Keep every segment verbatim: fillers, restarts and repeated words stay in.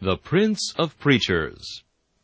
The Prince of Preachers.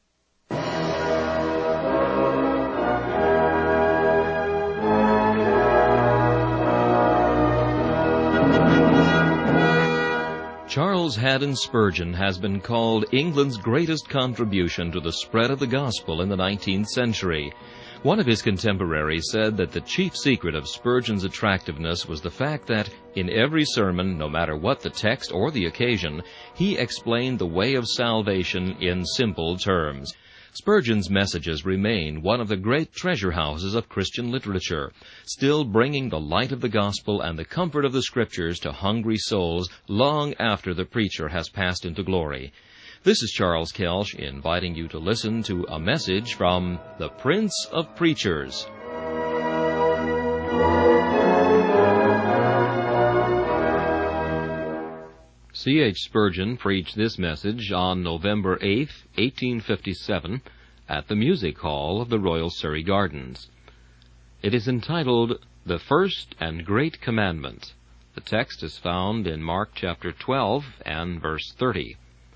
Charles Haddon Spurgeon has been called England's greatest contribution to the spread of the gospel in the nineteenth century. One of his contemporaries said that the chief secret of Spurgeon's attractiveness was the fact that, in every sermon, no matter what the text or the occasion, he explained the way of salvation in simple terms. Spurgeon's messages remain one of the great treasure houses of Christian literature, still bringing the light of the gospel and the comfort of the Scriptures to hungry souls long after the preacher has passed into glory. This is Charles Kelsch inviting you to listen to a message from the Prince of Preachers. C H Spurgeon preached this message on November eighth, eighteen fifty-seven, at the Music Hall of the Royal Surrey Gardens. It is entitled, The First and Great Commandment. The text is found in Mark chapter twelve and verse thirty.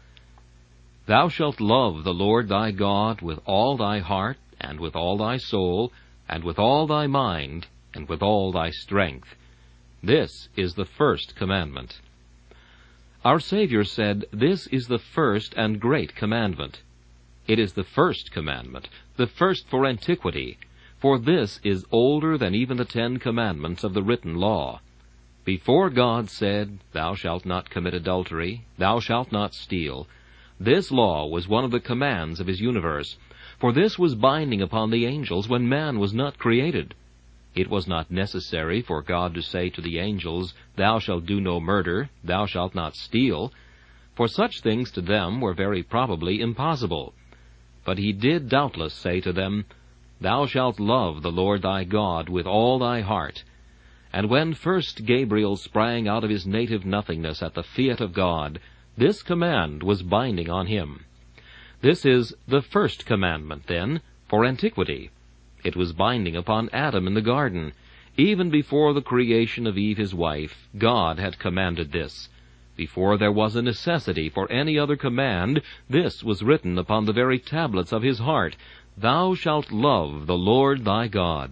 Thou shalt love the Lord thy God with all thy heart, and with all thy soul, and with all thy mind, and with all thy strength. This is the first commandment. Our Savior said, This is the first and great commandment. It is the first commandment, the first for antiquity, for this is older than even the Ten Commandments of the written law. Before God said, Thou shalt not commit adultery, thou shalt not steal, this law was one of the commands of his universe, for this was binding upon the angels when man was not created. It was not necessary for God to say to the angels, Thou shalt do no murder, thou shalt not steal, for such things to them were very probably impossible. But he did doubtless say to them, Thou shalt love the Lord thy God with all thy heart. And when first Gabriel sprang out of his native nothingness at the fiat of God, this command was binding on him. This is the first commandment, then, for antiquity. It was binding upon Adam in the garden. Even before the creation of Eve his wife, God had commanded this. Before there was a necessity for any other command, this was written upon the very tablets of his heart, Thou shalt love the Lord thy God.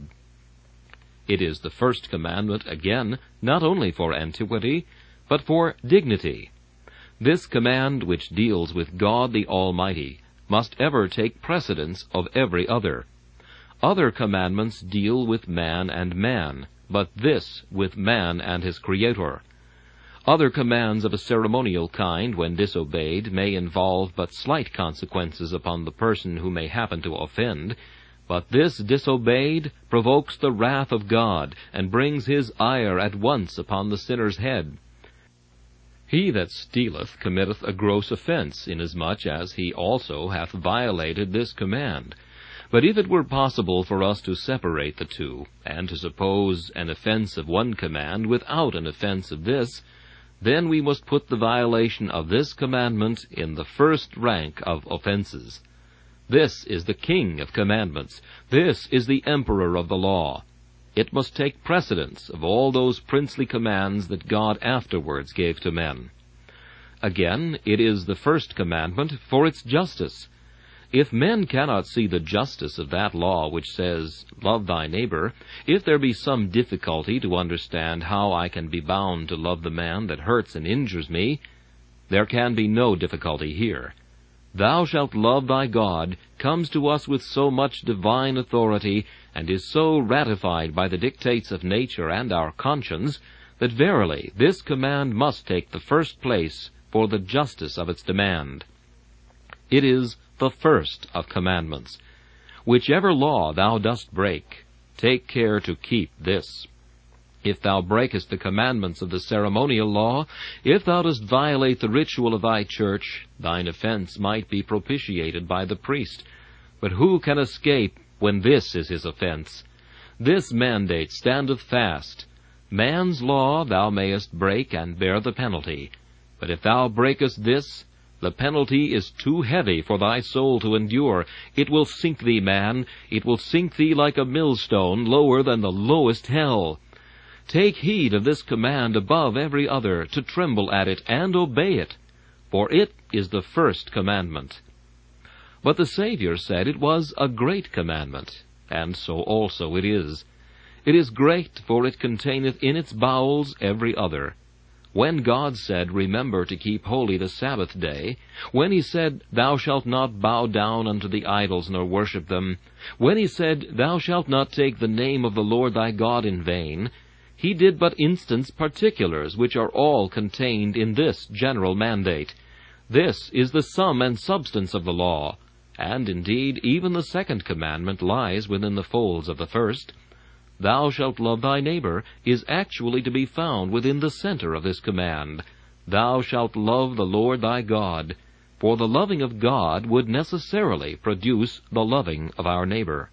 It is the first commandment, again, not only for antiquity, but for dignity. This command, which deals with God the Almighty, must ever take precedence of every other. Other commandments deal with man and man, but this with man and his Creator. Other commands of a ceremonial kind, when disobeyed, may involve but slight consequences upon the person who may happen to offend, but this disobeyed provokes the wrath of God, and brings his ire at once upon the sinner's head. He that stealeth committeth a gross offense, inasmuch as he also hath violated this command. But if it were possible for us to separate the two, and to suppose an offense of one command without an offense of this, then we must put the violation of this commandment in the first rank of offenses. This is the king of commandments. This is the emperor of the law. It must take precedence of all those princely commands that God afterwards gave to men. Again, it is the first commandment for its justice. If men cannot see the justice of that law which says, Love thy neighbor, if there be some difficulty to understand how I can be bound to love the man that hurts and injures me, there can be no difficulty here. Thou shalt love thy God comes to us with so much divine authority, and is so ratified by the dictates of nature and our conscience, that verily this command must take the first place for the justice of its demand. It is the first of commandments. Whichever law thou dost break, take care to keep this. If thou breakest the commandments of the ceremonial law, if thou dost violate the ritual of thy church, thine offense might be propitiated by the priest. But who can escape when this is his offense? This mandate standeth fast. Man's law thou mayest break and bear the penalty. But if thou breakest this, the penalty is too heavy for thy soul to endure. It will sink thee, man. It will sink thee like a millstone, lower than the lowest hell. Take heed of this command above every other, to tremble at it and obey it. For it is the first commandment. But the Savior said it was a great commandment, and so also it is. It is great, for it containeth in its bowels every other. When God said, Remember to keep holy the Sabbath day, when he said, Thou shalt not bow down unto the idols nor worship them, when he said, Thou shalt not take the name of the Lord thy God in vain, he did but instance particulars which are all contained in this general mandate. This is the sum and substance of the law, and indeed even the second commandment lies within the folds of the first. Thou shalt love thy neighbor is actually to be found within the center of this command. Thou shalt love the Lord thy God, for the loving of God would necessarily produce the loving of our neighbor.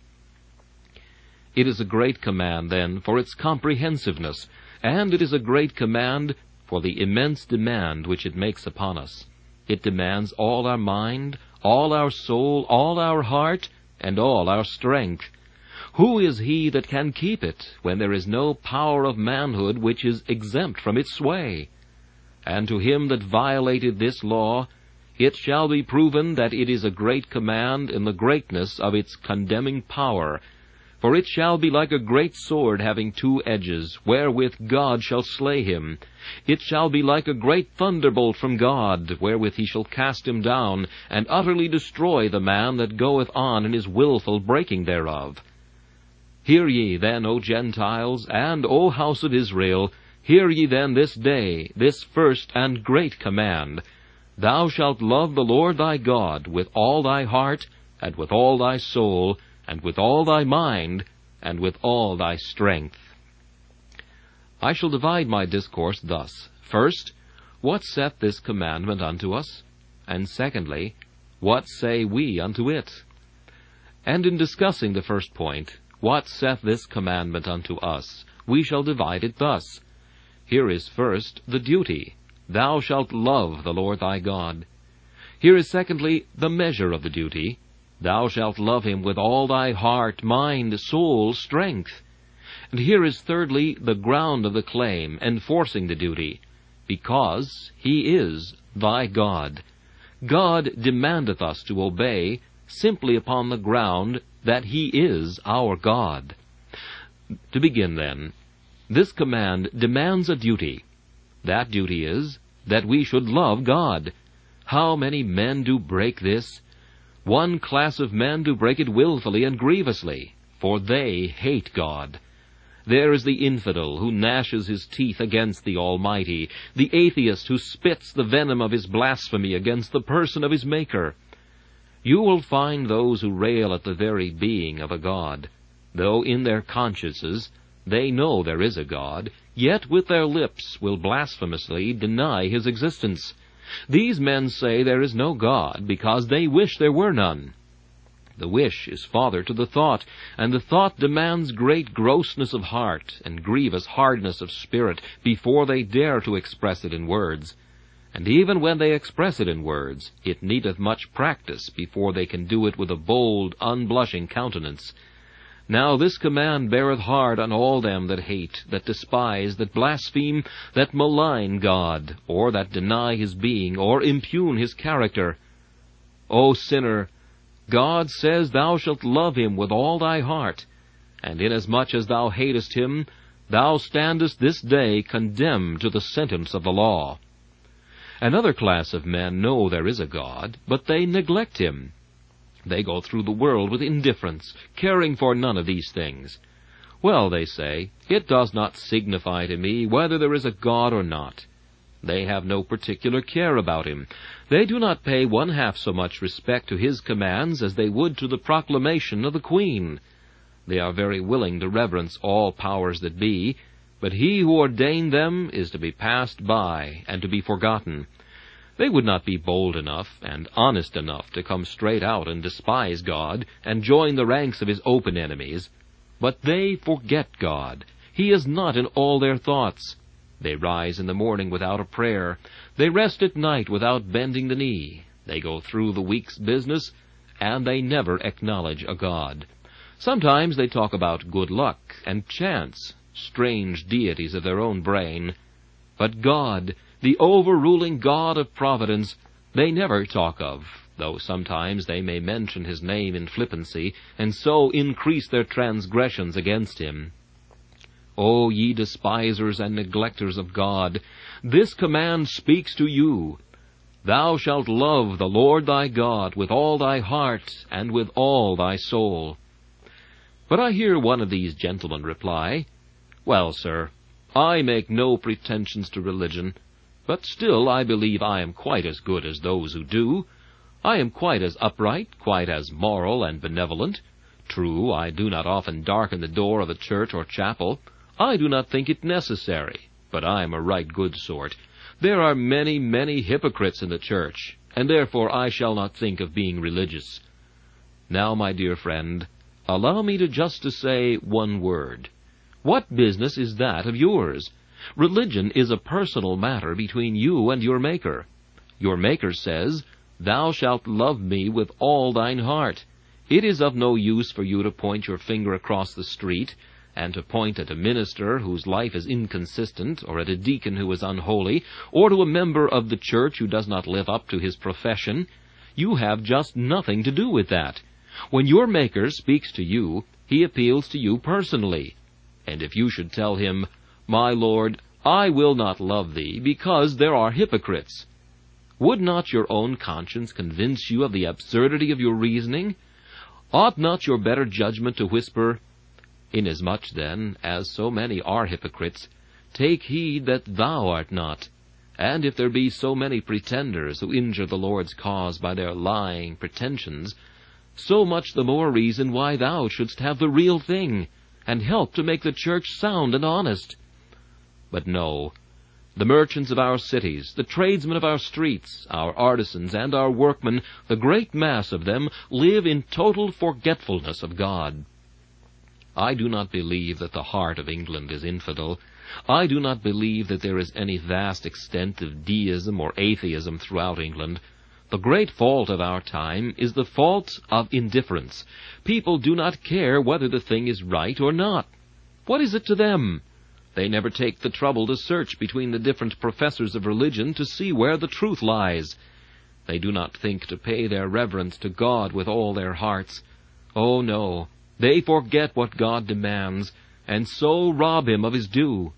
It is a great command, then, for its comprehensiveness, and it is a great command for the immense demand which it makes upon us. It demands all our mind, all our soul, all our heart, and all our strength. Who is he that can keep it, when there is no power of manhood which is exempt from its sway? And to him that violated this law, it shall be proven that it is a great command in the greatness of its condemning power. For it shall be like a great sword having two edges, wherewith God shall slay him. It shall be like a great thunderbolt from God, wherewith he shall cast him down, and utterly destroy the man that goeth on in his wilful breaking thereof. Hear ye then, O Gentiles, and O house of Israel, hear ye then this day this first and great command. Thou shalt love the Lord thy God with all thy heart, and with all thy soul, and with all thy mind, and with all thy strength. I shall divide my discourse thus. First, what saith this commandment unto us? And secondly, what say we unto it? And in discussing the first point, what saith this commandment unto us, we shall divide it thus. Here is first the duty, Thou shalt love the Lord thy God. Here is secondly the measure of the duty, Thou shalt love him with all thy heart, mind, soul, strength. And here is thirdly the ground of the claim, enforcing the duty, because he is thy God. God demandeth us to obey simply upon the ground that he is our God. To begin then, this command demands a duty. That duty is that we should love God. How many men do break this? One class of men do break it willfully and grievously, for they hate God. There is the infidel who gnashes his teeth against the Almighty, the atheist who spits the venom of his blasphemy against the person of his Maker. You will find those who rail at the very being of a God, though in their consciences they know there is a God, yet with their lips will blasphemously deny his existence. These men say there is no God because they wish there were none. The wish is father to the thought, and the thought demands great grossness of heart and grievous hardness of spirit before they dare to express it in words. And even when they express it in words, it needeth much practice before they can do it with a bold, unblushing countenance. Now this command beareth hard on all them that hate, that despise, that blaspheme, that malign God, or that deny his being, or impugn his character. O sinner, God says thou shalt love him with all thy heart, and inasmuch as thou hatest him, thou standest this day condemned to the sentence of the law. Another class of men know there is a God, but they neglect him. They go through the world with indifference, caring for none of these things. Well, they say, it does not signify to me whether there is a God or not. They have no particular care about him. They do not pay one half so much respect to his commands as they would to the proclamation of the Queen. They are very willing to reverence all powers that be, but he who ordained them is to be passed by and to be forgotten. They would not be bold enough and honest enough to come straight out and despise God and join the ranks of his open enemies. But they forget God. He is not in all their thoughts. They rise in the morning without a prayer. They rest at night without bending the knee. They go through the week's business, and they never acknowledge a God. Sometimes they talk about good luck and chance, strange deities of their own brain. But God, the overruling God of providence, they never talk of, though sometimes they may mention his name in flippancy, and so increase their transgressions against him. O ye despisers and neglecters of God, this command speaks to you. Thou shalt love the Lord thy God with all thy heart and with all thy soul. But I hear one of these gentlemen reply, Well, sir, I make no pretensions to religion, but still I believe I am quite as good as those who do. I am quite as upright, quite as moral and benevolent. True, I do not often darken the door of a church or chapel. I do not think it necessary, but I am a right good sort. There are many, many hypocrites in the church, and therefore I shall not think of being religious. Now, my dear friend, allow me to just to say one word. What business is that of yours? Religion is a personal matter between you and your Maker. Your Maker says, Thou shalt love me with all thine heart. It is of no use for you to point your finger across the street, and to point at a minister whose life is inconsistent, or at a deacon who is unholy, or to a member of the church who does not live up to his profession. You have just nothing to do with that. When your Maker speaks to you, he appeals to you personally. And if you should tell him, My Lord, I will not love thee, because there are hypocrites, would not your own conscience convince you of the absurdity of your reasoning? Ought not your better judgment to whisper, Inasmuch, then, as so many are hypocrites, take heed that thou art not. And if there be so many pretenders who injure the Lord's cause by their lying pretensions, so much the more reason why thou shouldst have the real thing, and help to make the church sound and honest. But no, the merchants of our cities, the tradesmen of our streets, our artisans and our workmen, the great mass of them, live in total forgetfulness of God. I do not believe that the heart of England is infidel. I do not believe that there is any vast extent of deism or atheism throughout England. The great fault of our time is the fault of indifference. People do not care whether the thing is right or not. What is it to them? They never take the trouble to search between the different professors of religion to see where the truth lies. They do not think to pay their reverence to God with all their hearts. Oh, no. They forget what God demands, and so rob him of his due.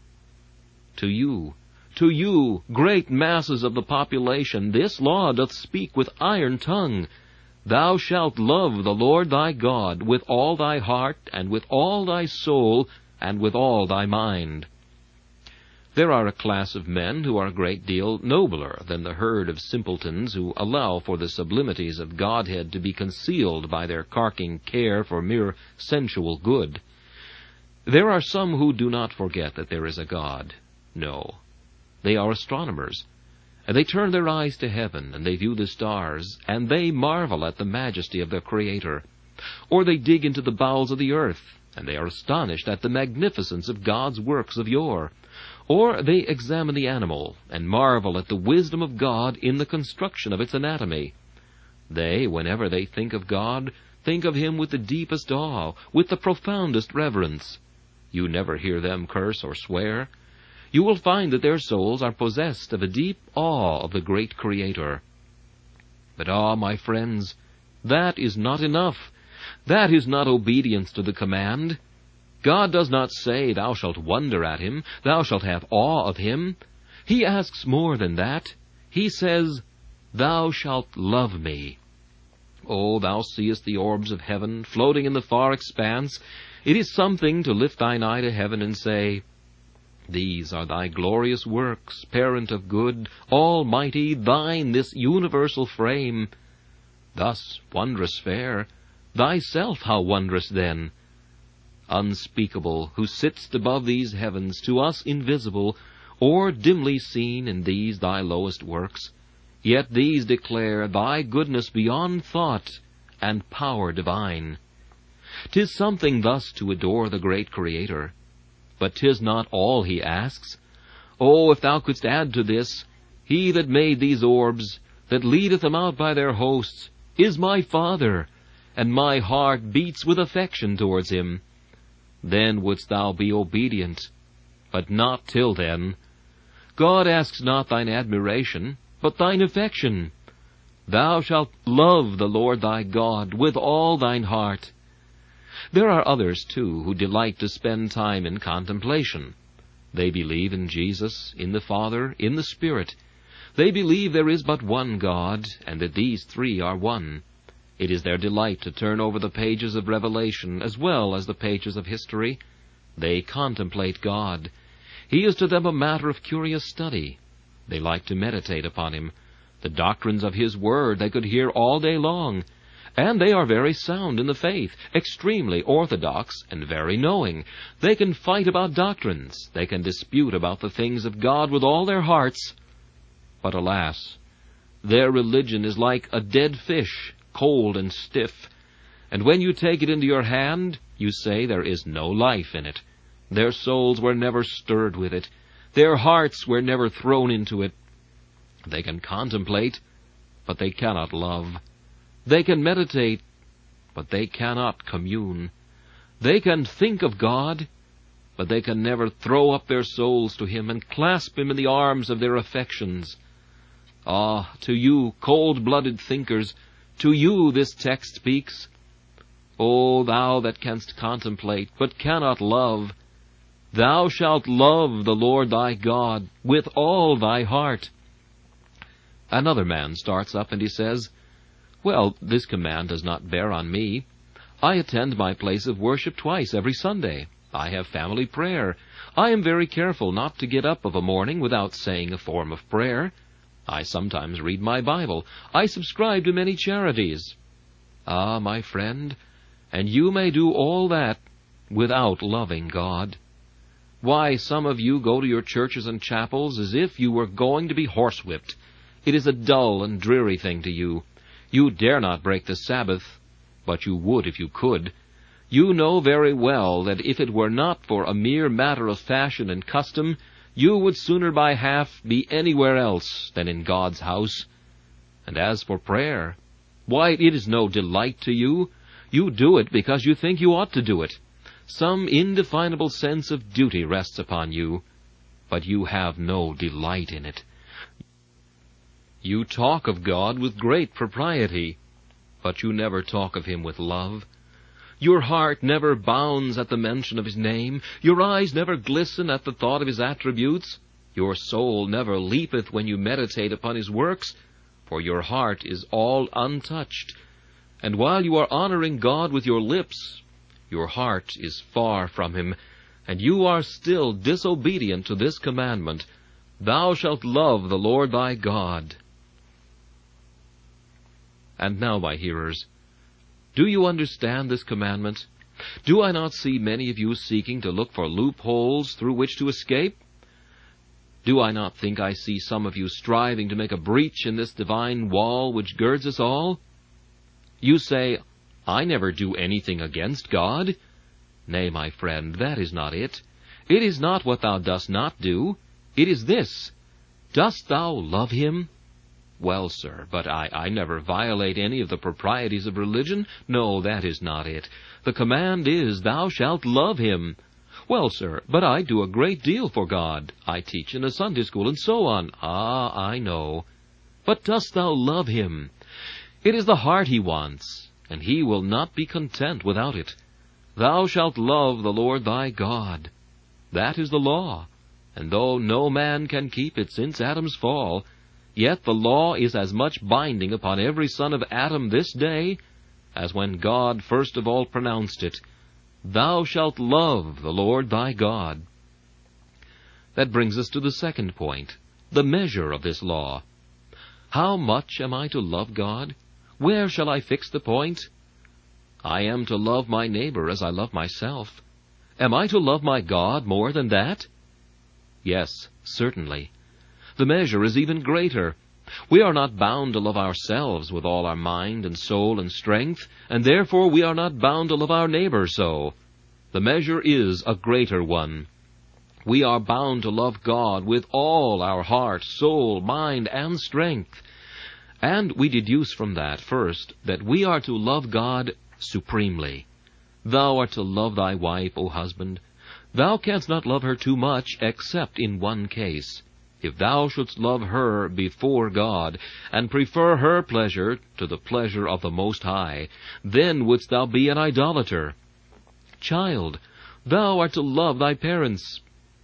To you, to you, great masses of the population, this law doth speak with iron tongue. Thou shalt love the Lord thy God with all thy heart, and with all thy soul, and with all thy mind. There are a class of men who are a great deal nobler than the herd of simpletons who allow for the sublimities of Godhead to be concealed by their carking care for mere sensual good. There are some who do not forget that there is a God. No, they are astronomers, and they turn their eyes to heaven, and they view the stars, and they marvel at the majesty of their Creator. Or they dig into the bowels of the earth, and they are astonished at the magnificence of God's works of yore. Or they examine the animal, and marvel at the wisdom of God in the construction of its anatomy. They, whenever they think of God, think of him with the deepest awe, with the profoundest reverence. You never hear them curse or swear. You will find that their souls are possessed of a deep awe of the great Creator. But ah, my friends, that is not enough. That is not obedience to the command. God does not say, Thou shalt wonder at him, thou shalt have awe of him. He asks more than that. He says, Thou shalt love me. Oh, thou seest the orbs of heaven floating in the far expanse. It is something to lift thine eye to heaven and say, These are thy glorious works, parent of good, almighty, thine this universal frame. Thus wondrous fair, thyself how wondrous then! Unspeakable, who sitst above these heavens, to us invisible, or dimly seen in these thy lowest works, yet these declare thy goodness beyond thought and power divine. 'Tis something thus to adore the great Creator, but 'tis not all he asks. Oh, if thou couldst add to this, He that made these orbs, that leadeth them out by their hosts, is my Father, and my heart beats with affection towards him. Then wouldst thou be obedient, but not till then. God asks not thine admiration, but thine affection. Thou shalt love the Lord thy God with all thine heart. There are others, too, who delight to spend time in contemplation. They believe in Jesus, in the Father, in the Spirit. They believe there is but one God, and that these three are one. It is their delight to turn over the pages of Revelation as well as the pages of history. They contemplate God. He is to them a matter of curious study. They like to meditate upon him. The doctrines of his word they could hear all day long. And they are very sound in the faith, extremely orthodox, and very knowing. They can fight about doctrines. They can dispute about the things of God with all their hearts. But alas, their religion is like a dead fish, cold and stiff. And when you take it into your hand, you say there is no life in it. Their souls were never stirred with it. Their hearts were never thrown into it. They can contemplate, but they cannot love. They can meditate, but they cannot commune. They can think of God, but they can never throw up their souls to him and clasp him in the arms of their affections. Ah, to you, cold-blooded thinkers, to you this text speaks. O thou that canst contemplate, but cannot love, thou shalt love the Lord thy God with all thy heart. Another man starts up and he says, Well, this command does not bear on me. I attend my place of worship twice every Sunday. I have family prayer. I am very careful not to get up of a morning without saying a form of prayer. I sometimes read my Bible. I subscribe to many charities. Ah, my friend, and you may do all that without loving God. Why, some of you go to your churches and chapels as if you were going to be horsewhipped. It is a dull and dreary thing to you. You dare not break the Sabbath, but you would if you could. You know very well that if it were not for a mere matter of fashion and custom, you would sooner by half be anywhere else than in God's house. And as for prayer, why, it is no delight to you. You do it because you think you ought to do it. Some indefinable sense of duty rests upon you, but you have no delight in it. You talk of God with great propriety, but you never talk of him with love. Your heart never bounds at the mention of his name. Your eyes never glisten at the thought of his attributes. Your soul never leapeth when you meditate upon his works, for your heart is all untouched. And while you are honoring God with your lips, your heart is far from him, and you are still disobedient to this commandment, Thou shalt love the Lord thy God. And now, my hearers, do you understand this commandment? Do I not see many of you seeking to look for loopholes through which to escape? Do I not think I see some of you striving to make a breach in this divine wall which girds us all? You say, I never do anything against God. Nay, my friend, that is not it. It is not what thou dost not do. It is this. Dost thou love him? Well, sir, but I, I never violate any of the proprieties of religion. No, that is not it. The command is, Thou shalt love him. Well, sir, but I do a great deal for God. I teach in a Sunday school and so on. Ah, I know. But dost thou love him? It is the heart he wants, and he will not be content without it. Thou shalt love the Lord thy God. That is the law, and though no man can keep it since Adam's fall, yet the law is as much binding upon every son of Adam this day as when God first of all pronounced it, Thou shalt love the Lord thy God. That brings us to the second point, the measure of this law. How much am I to love God? Where shall I fix the point? I am to love my neighbor as I love myself. Am I to love my God more than that? Yes, certainly. The measure is even greater. We are not bound to love ourselves with all our mind and soul and strength, and therefore we are not bound to love our neighbor so. The measure is a greater one. We are bound to love God with all our heart, soul, mind, and strength. And we deduce from that, first, that we are to love God supremely. Thou art to love thy wife, O husband. Thou canst not love her too much, except in one case. If thou shouldst love her before God, and prefer her pleasure to the pleasure of the Most High, then wouldst thou be an idolater. Child, thou art to love thy parents.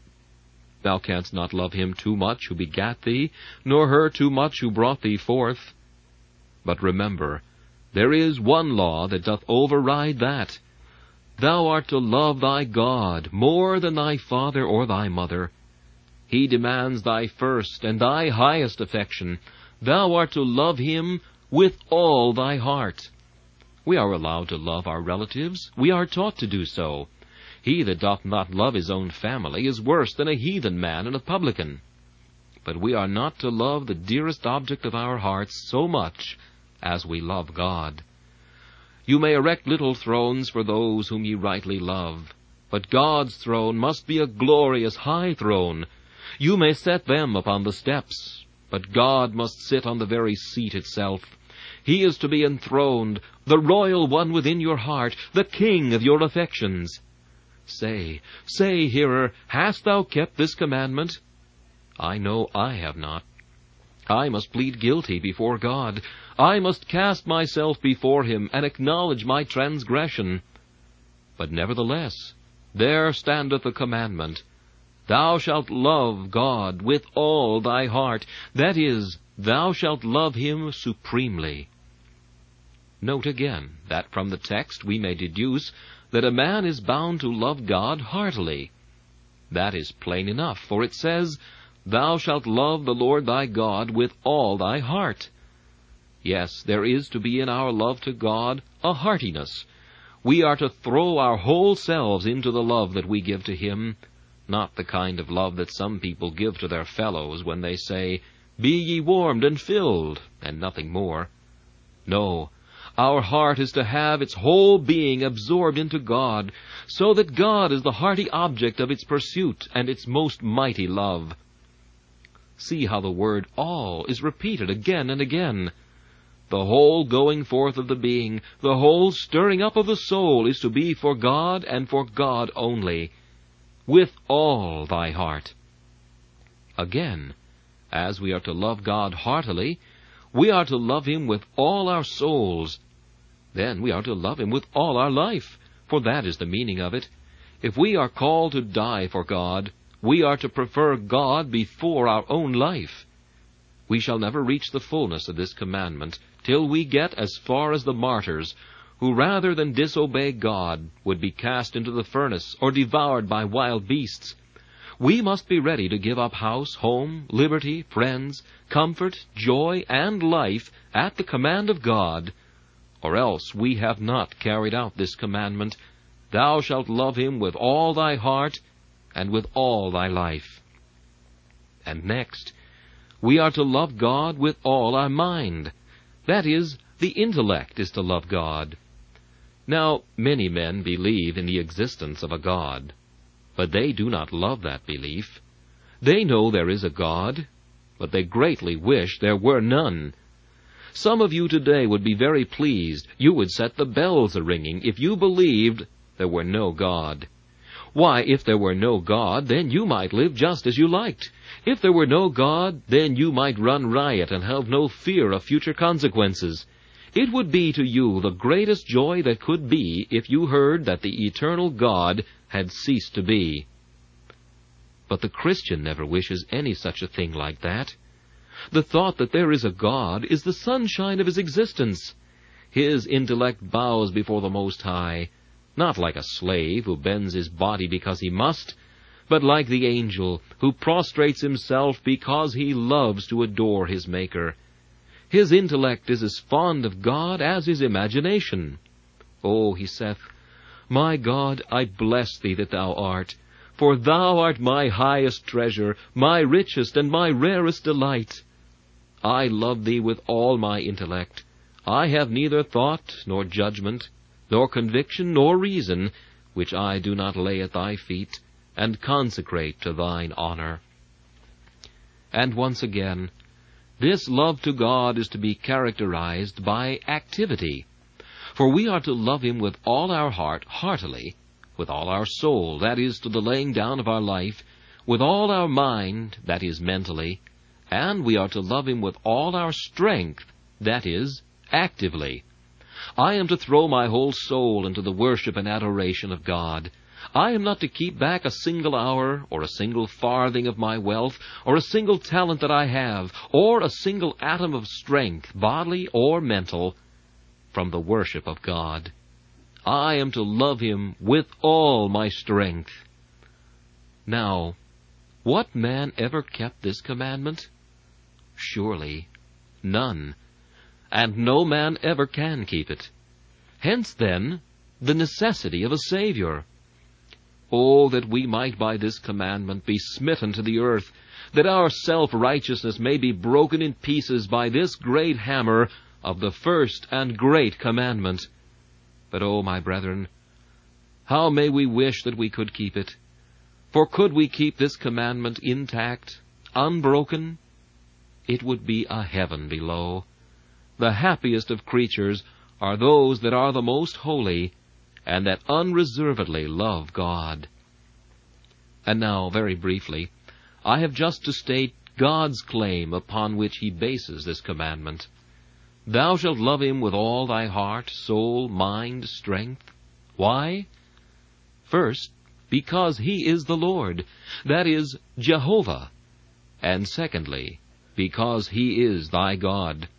Thou canst not love him too much who begat thee, nor her too much who brought thee forth. But remember, there is one law that doth override that. Thou art to love thy God more than thy father or thy mother. He demands thy first and thy highest affection. Thou art to love him with all thy heart. We are allowed to love our relatives. We are taught to do so. He that doth not love his own family is worse than a heathen man and a publican. But we are not to love the dearest object of our hearts so much as we love God. You may erect little thrones for those whom ye rightly love, but God's throne must be a glorious high throne. You may set them upon the steps, but God must sit on the very seat itself. He is to be enthroned, the royal one within your heart, the king of your affections. Say, say, hearer, hast thou kept this commandment? I know I have not. I must plead guilty before God. I must cast myself before him and acknowledge my transgression. But nevertheless, there standeth the commandment, Thou shalt love God with all thy heart. That is, thou shalt love him supremely. Note again that from the text we may deduce that a man is bound to love God heartily. That is plain enough, for it says, Thou shalt love the Lord thy God with all thy heart. Yes, there is to be in our love to God a heartiness. We are to throw our whole selves into the love that we give to him, not the kind of love that some people give to their fellows when they say, Be ye warmed and filled, and nothing more. No, our heart is to have its whole being absorbed into God, so that God is the hearty object of its pursuit and its most mighty love. See how the word all is repeated again and again. The whole going forth of the being, the whole stirring up of the soul is to be for God and for God only, with all thy heart. Again, as we are to love God heartily, we are to love him with all our souls. Then we are to love him with all our life, for that is the meaning of it. If we are called to die for God, we are to prefer God before our own life. We shall never reach the fullness of this commandment till we get as far as the martyrs, who rather than disobey God would be cast into the furnace or devoured by wild beasts. We must be ready to give up house, home, liberty, friends, comfort, joy, and life at the command of God, or else we have not carried out this commandment, Thou shalt love him with all thy heart and with all thy life. And next, we are to love God with all our mind. That is, the intellect is to love God. Now, many men believe in the existence of a God, but they do not love that belief. They know there is a God, but they greatly wish there were none. Some of you today would be very pleased. You would set the bells a-ringing if you believed there were no God. Why, if there were no God, then you might live just as you liked. If there were no God, then you might run riot and have no fear of future consequences. It would be to you the greatest joy that could be if you heard that the eternal God had ceased to be. But the Christian never wishes any such a thing like that. The thought that there is a God is the sunshine of his existence. His intellect bows before the Most High, not like a slave who bends his body because he must, but like the angel who prostrates himself because he loves to adore his Maker. His intellect is as fond of God as his imagination. Oh, he saith, My God, I bless thee that thou art, for thou art my highest treasure, my richest and my rarest delight. I love thee with all my intellect. I have neither thought nor judgment, nor conviction nor reason, which I do not lay at thy feet, and consecrate to thine honor. And once again, this love to God is to be characterized by activity. For we are to love him with all our heart, heartily, with all our soul, that is, to the laying down of our life, with all our mind, that is, mentally, and we are to love him with all our strength, that is, actively. I am to throw my whole soul into the worship and adoration of God. I am not to keep back a single hour, or a single farthing of my wealth, or a single talent that I have, or a single atom of strength, bodily or mental, from the worship of God. I am to love him with all my strength. Now, what man ever kept this commandment? Surely none, and no man ever can keep it. Hence, then, the necessity of a Savior. Oh, that we might by this commandment be smitten to the earth, that our self-righteousness may be broken in pieces by this great hammer of the first and great commandment. But, oh, my brethren, how may we wish that we could keep it? For could we keep this commandment intact, unbroken, it would be a heaven below. The happiest of creatures are those that are the most holy, and that unreservedly love God. And now, very briefly, I have just to state God's claim upon which he bases this commandment. Thou shalt love him with all thy heart, soul, mind, strength. Why? First, because he is the Lord, that is, Jehovah. And secondly, because he is thy God.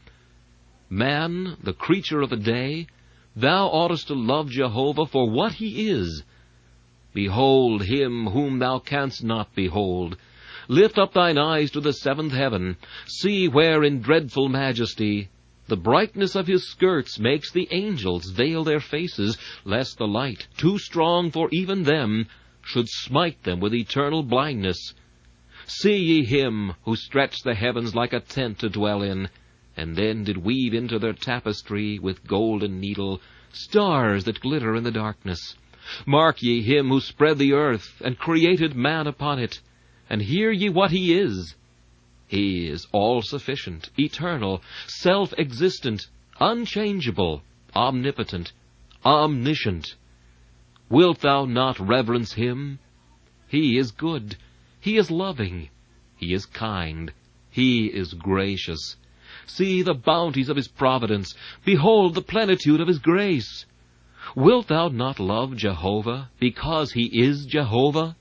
Man, the creature of the day, thou oughtest to love Jehovah for what he is. Behold him whom thou canst not behold. Lift up thine eyes to the seventh heaven. See where in dreadful majesty the brightness of his skirts makes the angels veil their faces, lest the light, too strong for even them, should smite them with eternal blindness. See ye him who stretched the heavens like a tent to dwell in, and then did weave into their tapestry with golden needle stars that glitter in the darkness. Mark ye him who spread the earth, and created man upon it, and hear ye what he is. He is all-sufficient, eternal, self-existent, unchangeable, omnipotent, omniscient. Wilt thou not reverence him? He is good, he is loving, he is kind, he is gracious. See the bounties of his providence. Behold the plenitude of his grace. Wilt thou not love Jehovah, because he is Jehovah?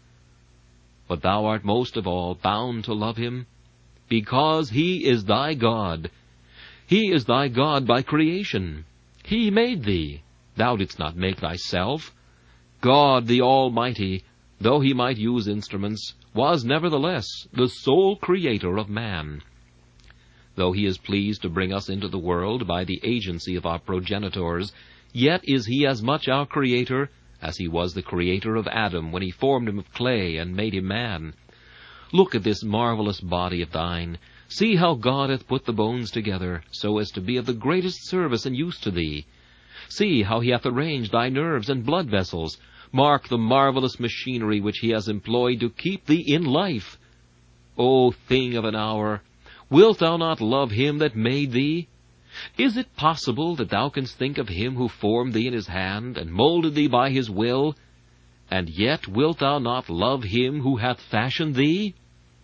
But thou art most of all bound to love him, because he is thy God. He is thy God by creation. He made thee. Thou didst not make thyself. God the Almighty, though he might use instruments, was nevertheless the sole creator of man. Though he is pleased to bring us into the world by the agency of our progenitors, yet is he as much our creator as he was the creator of Adam when he formed him of clay and made him man. Look at this marvelous body of thine. See how God hath put the bones together, so as to be of the greatest service and use to thee. See how he hath arranged thy nerves and blood vessels. Mark the marvelous machinery which he has employed to keep thee in life. O thing of an hour, wilt thou not love him that made thee? Is it possible that thou canst think of him who formed thee in his hand, and molded thee by his will, and yet wilt thou not love him who hath fashioned thee?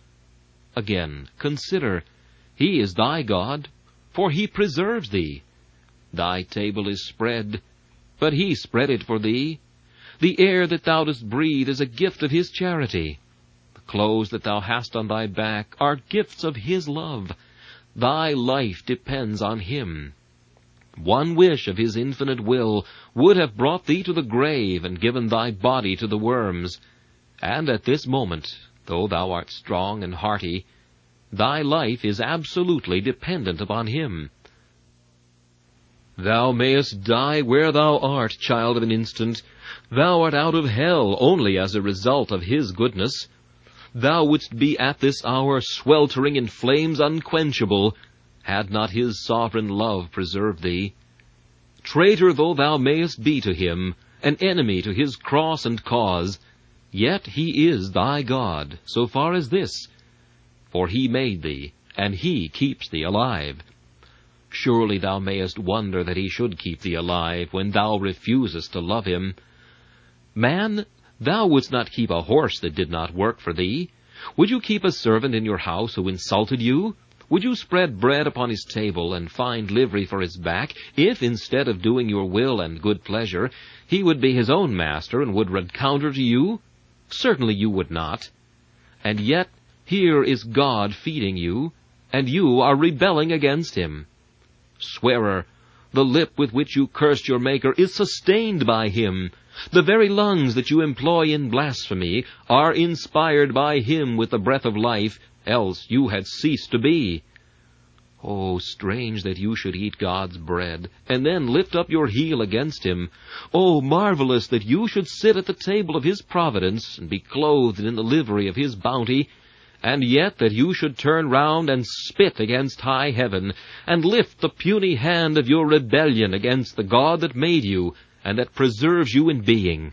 Again, consider, he is thy God, for he preserves thee. Thy table is spread, but he spread it for thee. The air that thou dost breathe is a gift of his charity. The clothes that thou hast on thy back are gifts of his love. Thy life depends on him. One wish of his infinite will would have brought thee to the grave and given thy body to the worms. And at this moment, though thou art strong and hearty, thy life is absolutely dependent upon him. Thou mayest die where thou art, child of an instant. Thou art out of hell only as a result of his goodness. Thou wouldst be at this hour sweltering in flames unquenchable, had not his sovereign love preserved thee. Traitor though thou mayest be to him, an enemy to his cross and cause, yet he is thy God, so far as this, for he made thee, and he keeps thee alive. Surely thou mayest wonder that he should keep thee alive when thou refusest to love him. Man, Thou wouldst not keep a horse that did not work for thee. Would you keep a servant in your house who insulted you? Would you spread bread upon his table, and find livery for his back, if, instead of doing your will and good pleasure, he would be his own master, and would run counter to you? Certainly you would not. And yet here is God feeding you, and you are rebelling against him. Swearer, the lip with which you cursed your Maker is sustained by him. The very lungs that you employ in blasphemy are inspired by him with the breath of life, else you had ceased to be. Oh, strange that you should eat God's bread, and then lift up your heel against him. Oh, marvelous that you should sit at the table of his providence, and be clothed in the livery of his bounty, and yet that you should turn round and spit against high heaven, and lift the puny hand of your rebellion against the God that made you, and that preserves you in being.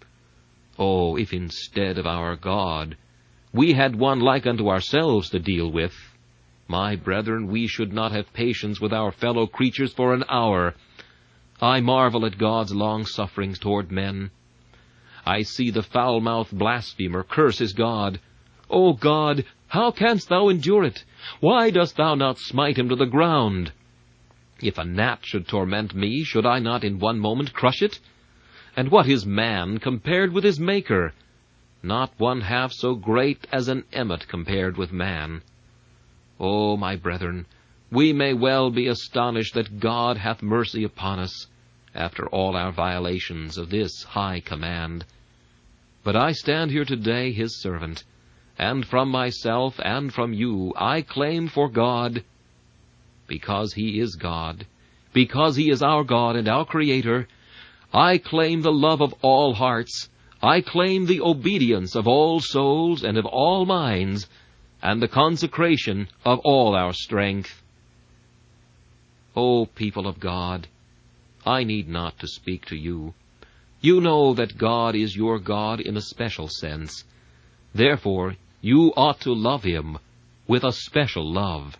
Oh, if instead of our God we had one like unto ourselves to deal with, my brethren, we should not have patience with our fellow creatures for an hour. I marvel at God's long-sufferings toward men. I see the foul-mouthed blasphemer curse his God. O God, how canst thou endure it? Why dost thou not smite him to the ground? If a gnat should torment me, should I not in one moment crush it? And what is man compared with his Maker? Not one half so great as an emmet compared with man. O my brethren, we may well be astonished that God hath mercy upon us, after all our violations of this high command. But I stand here today his servant, and from myself and from you I claim for God, because he is God, because he is our God and our Creator, I claim the love of all hearts, I claim the obedience of all souls and of all minds, and the consecration of all our strength. O people of God, I need not to speak to you. You know that God is your God in a special sense. Therefore, you ought to love him with a special love.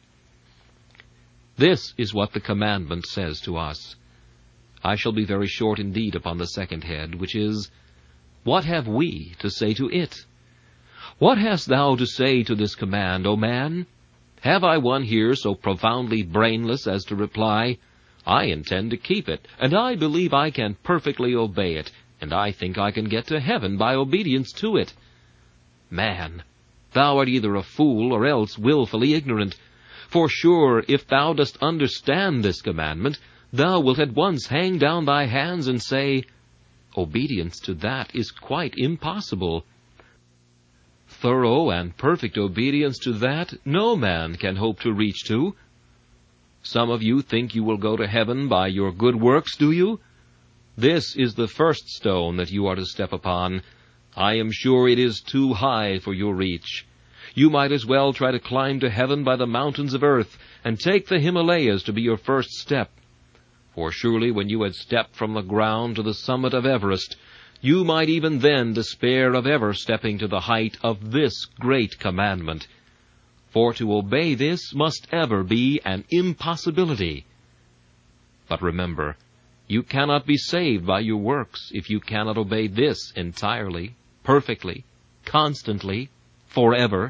This is what the commandment says to us. I shall be very short indeed upon the second head, which is, what have we to say to it? What hast thou to say to this command, O man? Have I one here so profoundly brainless as to reply, I intend to keep it, and I believe I can perfectly obey it, and I think I can get to heaven by obedience to it? Man, thou art either a fool or else willfully ignorant. For sure, if thou dost understand this commandment, thou wilt at once hang down thy hands and say, obedience to that is quite impossible. Thorough and perfect obedience to that no man can hope to reach to. Some of you think you will go to heaven by your good works, do you? This is the first stone that you are to step upon. I am sure it is too high for your reach. You might as well try to climb to heaven by the mountains of earth, and take the Himalayas to be your first step. For surely when you had stepped from the ground to the summit of Everest, you might even then despair of ever stepping to the height of this great commandment. For to obey this must ever be an impossibility. But remember, you cannot be saved by your works if you cannot obey this entirely, perfectly, constantly, forever.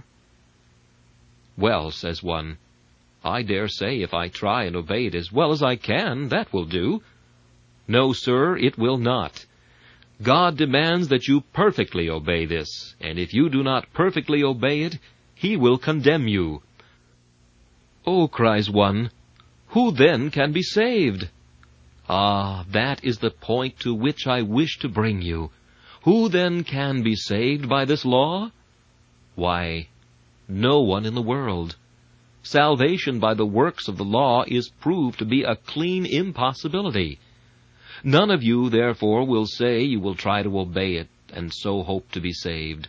Well, says one, I dare say if I try and obey it as well as I can, that will do. No, sir, it will not. God demands that you perfectly obey this, and if you do not perfectly obey it, he will condemn you. Oh, cries one, who then can be saved? Ah, that is the point to which I wish to bring you. Who then can be saved by this law? Why, no one in the world. Salvation by the works of the law is proved to be a clean impossibility. None of you, therefore, will say you will try to obey it, and so hope to be saved.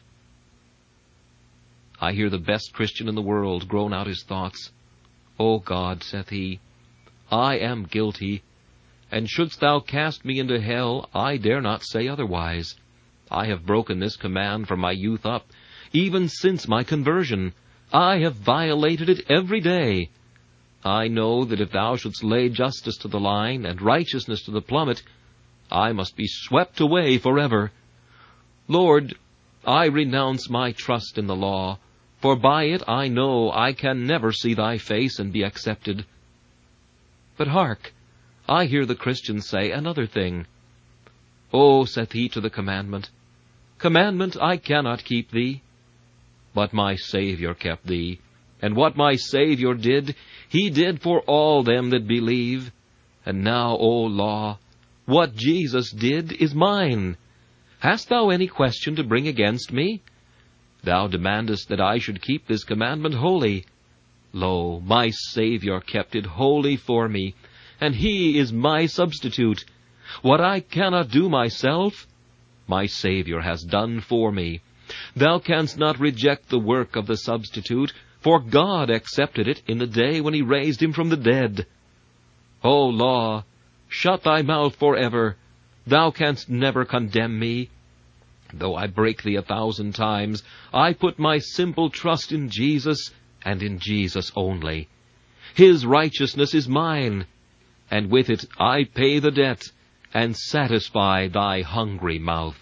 I hear the best Christian in the world groan out his thoughts. O God, saith he, I am guilty, and shouldst thou cast me into hell, I dare not say otherwise. I have broken this command from my youth up, even since my conversion. I have violated it every day. I know that if thou shouldst lay justice to the line, and righteousness to the plummet, I must be swept away forever. Lord, I renounce my trust in the law, for by it I know I can never see thy face and be accepted. But hark, I hear the Christian say another thing. Oh, saith he to the commandment, Commandment I cannot keep thee. But my Saviour kept thee, and what my Saviour did, he did for all them that believe. And now, O law, what Jesus did is mine. Hast thou any question to bring against me? Thou demandest that I should keep this commandment holy. Lo, my Saviour kept it holy for me, and he is my substitute. What I cannot do myself, my Saviour has done for me. Thou canst not reject the work of the substitute, for God accepted it in the day when he raised him from the dead. O law, shut thy mouth forever. Thou canst never condemn me. Though I break thee a thousand times, I put my simple trust in Jesus, and in Jesus only. His righteousness is mine, and with it I pay the debt, and satisfy thy hungry mouth.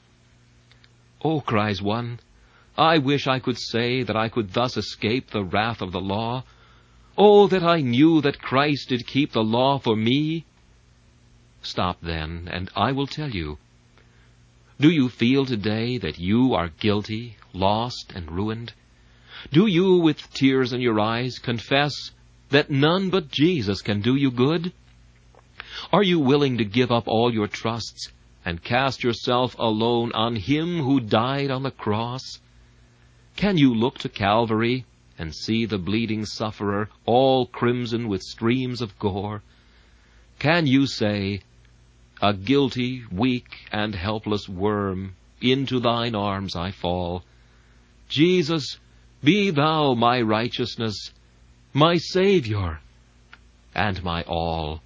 Oh, cries one, I wish I could say that I could thus escape the wrath of the law. Oh, that I knew that Christ did keep the law for me. Stop then, and I will tell you. Do you feel today that you are guilty, lost, and ruined? Do you, with tears in your eyes, confess that none but Jesus can do you good? Are you willing to give up all your trusts and cast yourself alone on him who died on the cross? Can you look to Calvary and see the bleeding sufferer all crimson with streams of gore? Can you say, A guilty, weak, and helpless worm, into thine arms I fall. Jesus, be thou my righteousness, my Saviour, and my all.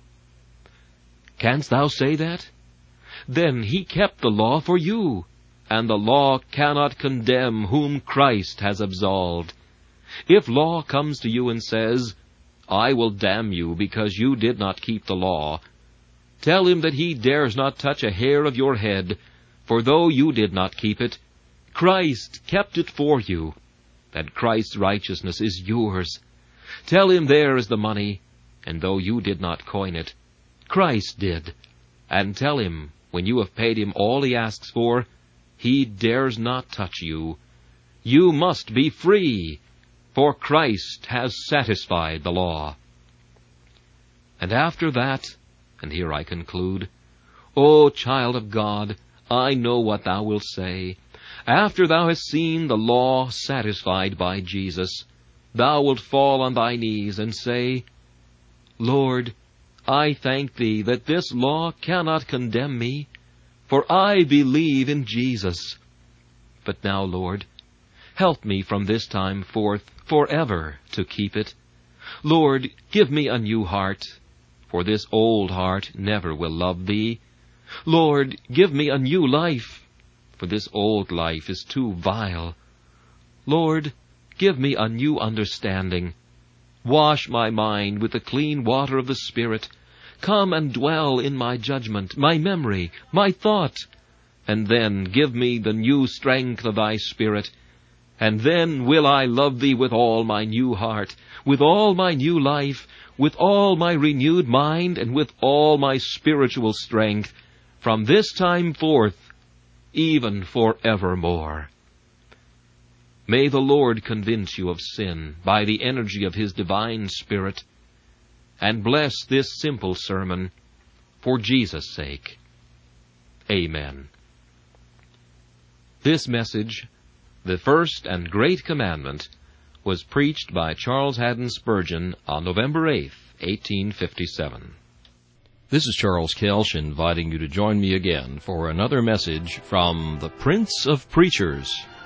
Canst thou say that? Then he kept the law for you, and the law cannot condemn whom Christ has absolved. If law comes to you and says, I will damn you because you did not keep the law, tell him that he dares not touch a hair of your head, for though you did not keep it, Christ kept it for you, and Christ's righteousness is yours. Tell him there is the money, and though you did not coin it, Christ did. And tell him, when you have paid him all he asks for, he dares not touch you. You must be free, for Christ has satisfied the law. And after that, and here I conclude, O child of God, I know what thou wilt say. After thou hast seen the law satisfied by Jesus, thou wilt fall on thy knees and say, Lord, I thank thee that this law cannot condemn me, for I believe in Jesus. But now, Lord, help me from this time forth forever to keep it. Lord, give me a new heart, for this old heart never will love thee. Lord, give me a new life, for this old life is too vile. Lord, give me a new understanding. Wash my mind with the clean water of the Spirit. Come and dwell in my judgment, my memory, my thought, and then give me the new strength of thy Spirit. And then will I love thee with all my new heart, with all my new life, with all my renewed mind, and with all my spiritual strength, from this time forth, even forevermore. May the Lord convince you of sin by the energy of his divine Spirit, and bless this simple sermon for Jesus' sake. Amen. This message, the first and great commandment, was preached by Charles Haddon Spurgeon on November eighth, eighteen fifty-seven. This is Charles Kelsch inviting you to join me again for another message from the Prince of Preachers,